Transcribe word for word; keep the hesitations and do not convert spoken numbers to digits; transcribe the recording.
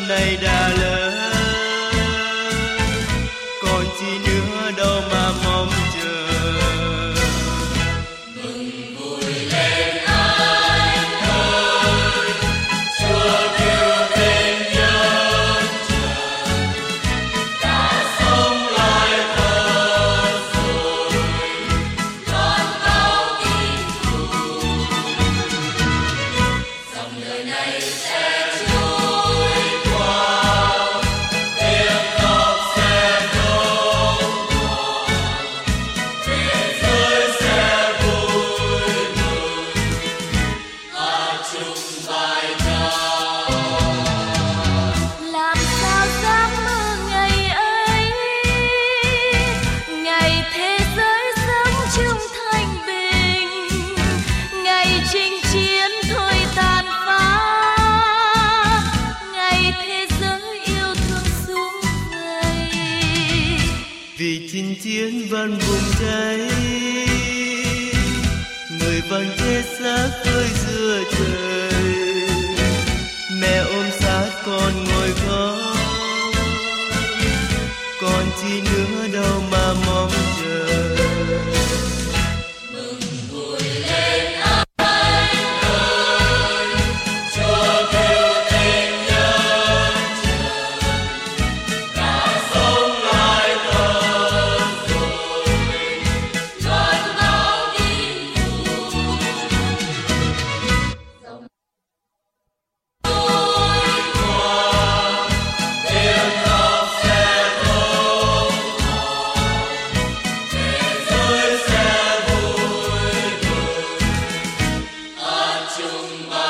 này đã lớn, còn chi nữa đâu mà mong chờ. Mừng vui lên anh ơi, Chúa kêu tên nhân trần, đã sống lại thật rồi, loan báo tin vui. Dòng đời này sẽ trôi qua, tiếng khóc sẽ không còn, thế giới sẽ vui mừng và chung bài ca. Làm sao dám mơ ngày ấy, ngày thế giới sống chung thanh bình, ngày chinh chiến thôi tàn phá, ngày thế giới yêu thương sum vầy. Vì chinh chiến vẫn vùng cháy, người vẫn chết xác tươi giữa trời. Mẹ ôm sát con ngồi khóc, còn chi nữa đâu mà mong chờ. Mừng vui lên anh ơi, Chúa kêu tên nhân trần, đã sống lại thật rồi, loan báo tin vui. Dòng trôi qua, tiếng khóc sẽ không còn, thế giới sẽ vui mừng an chung